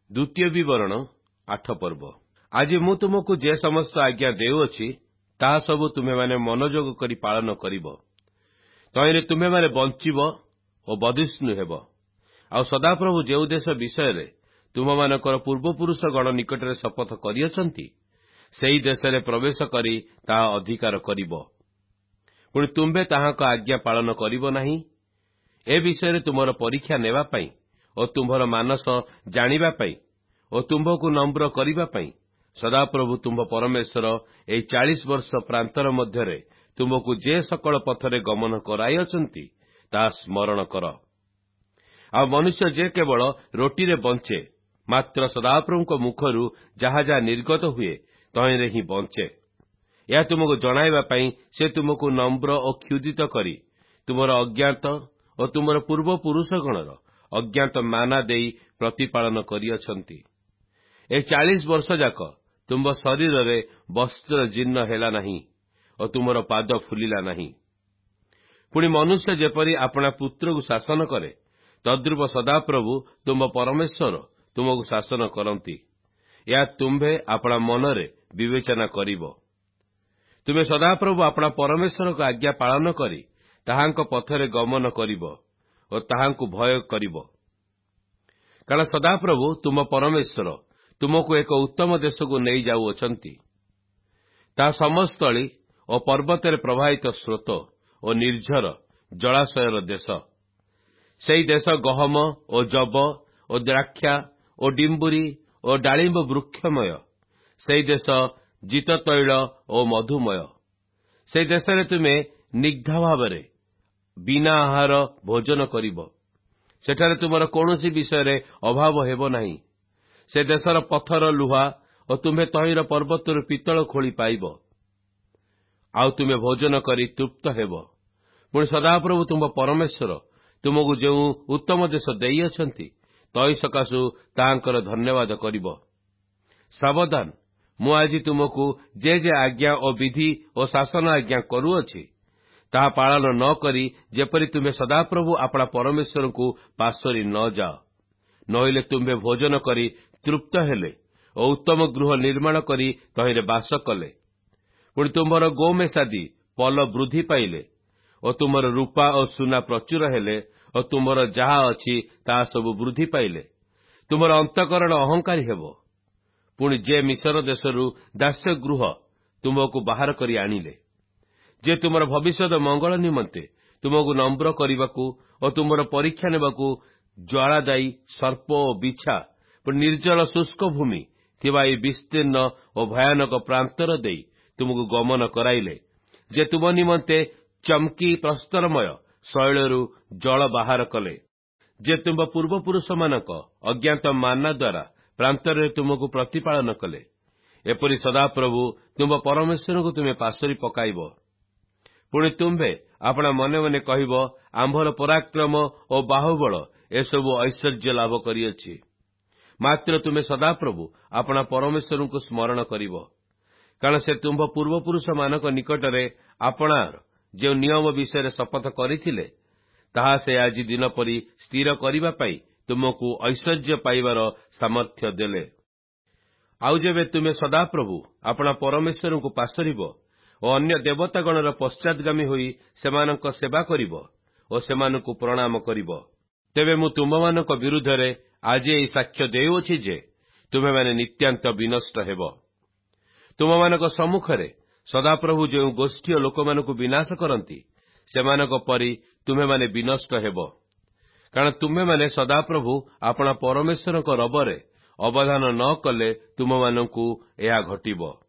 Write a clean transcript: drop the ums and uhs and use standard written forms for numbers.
ଦ୍ୱିତୀୟ ବିବରଣ 8 ପର୍ବ। ଆଜି ମୁଁ ତୁମକୁ ଯେ ସମସ୍ତ ଆଜ୍ଞା ଦେଉଅଛି ତାହା ସବୁ ତୁମେମାନେ ମନୋଯୋଗ କରି ପାଳନ କରିବ। ତହିଁରେ ତୁମେମାନେ ବଞ୍ଚିବ ଓ ବର୍ଦ୍ଧିଷ୍ଣୁ ହେବ। ଆଉ ସଦାପ୍ରଭୁ ଯେଉଁ ଦେଶ ବିଷୟରେ ତୁମମାନଙ୍କର ପୂର୍ବପୁରୁଷ ଗଣ ନିକଟରେ ଶପଥ କରିଅଛନ୍ତି ସେହି ଦେଶରେ ପ୍ରବେଶ କରି ତାହା ଅଧିକାର କରିବ। ପୁଣି ତୁମ୍ଭେ ତାହାଙ୍କ ଆଜ୍ଞା ପାଳନ କରିବ ନାହିଁ। ଏ ବିଷୟରେ ତୁମର ପରୀକ୍ଷା ନେବା ପାଇଁ ଓ ତୁମ୍ଭର ମାନସ ଜାଣିବା ପାଇଁ ଓ ତୁମ୍ଭକୁ ନମ୍ର କରିବା ପାଇଁ ସଦାପ୍ରଭୁ ତୁମ୍ଭ ପରମେଶ୍ୱର ଏହି 40 ବର୍ଷ ପ୍ରାନ୍ତର ମଧ୍ୟରେ ତୁମକୁ ଯେ ସକଳ ପଥରେ ଗମନ କରାଇଅଛନ୍ତି ତାହା ସ୍ମରଣ କର। ଆଉ ମନୁଷ୍ୟ ଯେ କେବଳ ରୋଟିରେ ବଞ୍ଚେ, ମାତ୍ର ସଦାପ୍ରଭୁଙ୍କ ମୁଖରୁ ଯାହା ଯାହା ନିର୍ଗତ ହୁଏ ତହିଁରେ ହିଁ ବଞ୍ଚେ। ଏହା ତୁମକୁ ଜଣାଇବା ପାଇଁ ସେ ତୁମକୁ ନମ୍ର ଓ କ୍ଷୁଧିତ କରି ତୁମର ଅଜ୍ଞାତ ଓ ତୁମର ପୂର୍ବପୁରୁଷଗଣର ଅଜ୍ଞାତ ମାନା ଦେଇ ପ୍ରତିପାଳନ କରିଅଛନ୍ତି। ଏହି 40 ବର୍ଷ ଯାକ ତୁମ୍ଭ ଶରୀରରେ ବସ୍ତ୍ର ଜୀର୍ଣ୍ଣ ହେଲା ନାହିଁ ଓ ତୁମର ପାଦ ଫୁଲିଲା ନାହିଁ। ପୁଣି ମନୁଷ୍ୟ ଯେପରି ଆପଣା ପୁତ୍ରକୁ ଶାସନ କରେ, ତଦ୍ରୂପ ସଦାପ୍ରଭୁ ତୁମ୍ଭ ପରମେଶ୍ୱର ତୁମକୁ ଶାସନ କରନ୍ତି। ଏହା ତୁମ୍ଭେ ଆପଣା ମନରେ ବିବେଚନା କରିବ। ତୁମେ ସଦାପ୍ରଭୁ ଆପଣା ପରମେଶ୍ୱରଙ୍କ ଆଜ୍ଞା ପାଳନ କରି ତାହାଙ୍କ ପଥରେ ଗମନ କରିବ ଓ ତାହାଙ୍କୁ ଭୟ କରିବ। କାରଣ ସଦାପ୍ରଭୁ ତୁମ ପରମେଶ୍ୱର ତୁମକୁ ଏକ ଉତ୍ତମ ଦେଶକୁ ନେଇ ଯାଉଅଛନ୍ତି। ତାହା ସମସ୍ଥଳୀ ଓ ପର୍ବତରେ ପ୍ରବାହିତ ସ୍ରୋତ ଓ ନିର୍ଝର ଜଳାଶୟର ଦେଶ। ସେହି ଦେଶ ଗହମ ଓ ଯବ ଓ ଦ୍ରାକ୍ଷା ଓ ଡିମ୍ବୁରି ଓ ଡାଳିମ୍ବ ବୃକ୍ଷମୟ। ସେହି ଦେଶ ଜିତତୈଳ ଓ ମଧୁମୟ। ସେହି ଦେଶରେ ତୁମେ ନିଗ୍ଧ ଭାବରେ ବିନା ଆହାର ଭୋଜନ କରିବ। ସେଠାରେ ତୁମର କୌଣସି ବିଷୟରେ ଅଭାବ ହେବ ନାହିଁ। ସେ ଦେଶର ପଥର ଲୁହା ଓ ତୁମ୍ଭେ ତହିଁର ପର୍ବତରୁ ପିତ୍ତଳ ଖୋଳି ପାଇବ। ଆଉ ତୁମେ ଭୋଜନ କରି ତୃପ୍ତ ହେବ। ପୁଣି ସଦାପ୍ରଭୁ ତୁମ୍ଭ ପରମେଶ୍ୱର ତୁମକୁ ଯେଉଁ ଉତ୍ତମ ଦେଶ ଦେଇଅଛନ୍ତି ତହି ସକାଶୁ ତାହାଙ୍କର ଧନ୍ୟବାଦ କରିବ। ସାବଧାନ, ମୁଁ ଆଜି ତୁମକୁ ଯେ ଆଜ୍ଞା ଓ ବିଧି ଓ ଶାସନ ଆଜ୍ଞା କରୁଅଛି ତାହା ପାଳନ ନ କରି ଯେପରି ତୁମେ ସଦାପ୍ରଭୁ ଆପଣା ପରମେଶ୍ୱରଙ୍କୁ ପାଶୋରି ନ ଯାଅ। ନଇଲେ ତୁମ୍ଭେ ଭୋଜନ କରି ତୃପ୍ତ ହେଲେ ଓ ଉତ୍ତମ ଗୃହ ନିର୍ମାଣ କରି ତହିଁରେ ବାସ କଲେ। ପୁଣି ତୁମ୍ଭର ଗୋମେଷାଦି ପଲ ବୃଦ୍ଧି ପାଇଲେ ଓ ତୁମର ରୂପା ଓ ସୁନା ପ୍ରଚୁର ହେଲେ ଓ ତୁମର ଯାହା ଅଛି ତାହା ସବୁ ବୃଦ୍ଧି ପାଇଲେ। ତୁମର ଅନ୍ତଃକରଣ ଅହଙ୍କାରୀ ହେବ। ପୁଣି ଯେ ମିଶର ଦେଶରୁ ଦାସ୍ୟ ଗୃହ ତୁମକୁ ବାହାର କରି ଆଣିଲେ, ଯେ ତୁମର ଭବିଷ୍ୟତ ମଙ୍ଗଳ ନିମନ୍ତେ ତୁମକୁ ନମ୍ର କରିବାକୁ ଓ ତୁମର ପରୀକ୍ଷା ନେବାକୁ ଜ୍ୱାଳାଦାୟୀ ସର୍ପ ଓ ବିଛା ନିର୍ଜଳ ଶୁଷ୍କ ଭୂମି ଥିବା ଏହି ବିସ୍ତୀର୍ଣ୍ଣ ଓ ଭୟାନକ ପ୍ରାନ୍ତର ଦେଇ ତୁମକୁ ଗମନ କରାଇଲେ, ଯେ ତୁମ ନିମନ୍ତେ ଚମ୍କି ପ୍ରସ୍ତରମୟ ଶୈଳରୁ ଜଳ ବାହାର କଲେ, ଯେ ତୁମ୍ଭ ପୂର୍ବପୁରୁଷମାନଙ୍କ ଅଜ୍ଞାତ ମାନା ଦ୍ୱାରା ପ୍ରାନ୍ତରରେ ତୁମକୁ ପ୍ରତିପାଳନ କଲେ, ଏପରି ସଦାପ୍ରଭୁ ତୁମ୍ଭ ପରମେଶ୍ୱରଙ୍କୁ ତୁମେ ପାଶୋରି ପକାଇବ। ପୁଣି ତୁମ୍ଭେ ଆପଣା ମନେ ମନେ କହିବ, ଆମ୍ଭର ପରାକ୍ରମ ଓ ବାହୁବଳ ଏସବୁ ଐଶ୍ୱର୍ଯ୍ୟ ଲାଭ କରିଅଛି। ମାତ୍ର ତୁମେ ସଦାପ୍ରଭୁ ଆପଣା ପରମେଶ୍ୱରଙ୍କୁ ସ୍ମରଣ କରିବ। କାରଣ ସେ ତୁମ୍ଭ ପୂର୍ବପୁରୁଷମାନଙ୍କ ନିକଟରେ ଆପଣାର ଯେଉଁ ନିୟମ ବିଷୟରେ ଶପଥ କରିଥିଲେ ତାହା ସେ ଆଜି ଦିନ ପରି ସ୍ଥିର କରିବା ପାଇଁ ତୁମକୁ ଐଶ୍ୱର୍ଯ୍ୟ ପାଇବାର ସାମର୍ଥ୍ୟ ଦେଲେ। ଆଉ ଯେବେ ତୁମେ ସଦାପ୍ରଭୁ ଆପଣା ପରମେଶ୍ୱରଙ୍କୁ ପାଶୋରିବ ଓ ଅନ୍ୟ ଦେବତାଗଣର ପଶ୍ଚାଦଗାମୀ ହୋଇ ସେମାନଙ୍କ ସେବା କରିବ ଓ ସେମାନଙ୍କୁ ପ୍ରଣାମ କରିବ, ତେବେ ମୁଁ ତୁମମାନଙ୍କ ବିରୁଦ୍ଧରେ ଆଜି ଏହି ସାକ୍ଷ୍ୟ ଦେଉଅଛି ଯେ ତୁମେମାନେ ନିତ୍ୟାନ୍ତ ବିନଷ୍ଟ ହେବ। ତୁମମାନଙ୍କ ସମ୍ମୁଖରେ ସଦାପ୍ରଭୁ ଯେଉଁ ଗୋଷ୍ଠୀ ଓ ଲୋକମାନଙ୍କୁ ବିନାଶ କରନ୍ତି ସେମାନଙ୍କ ପରି ତୁମେମାନେ ବିନଷ୍ଟ ହେବ। କାରଣ ତୁମେମାନେ ସଦାପ୍ରଭୁ ଆପଣା ପରମେଶ୍ୱରଙ୍କ ରବରେ ଅବଧାନ ନ କଲେ ତୁମମାନଙ୍କୁ ଏହା ଘଟିବ।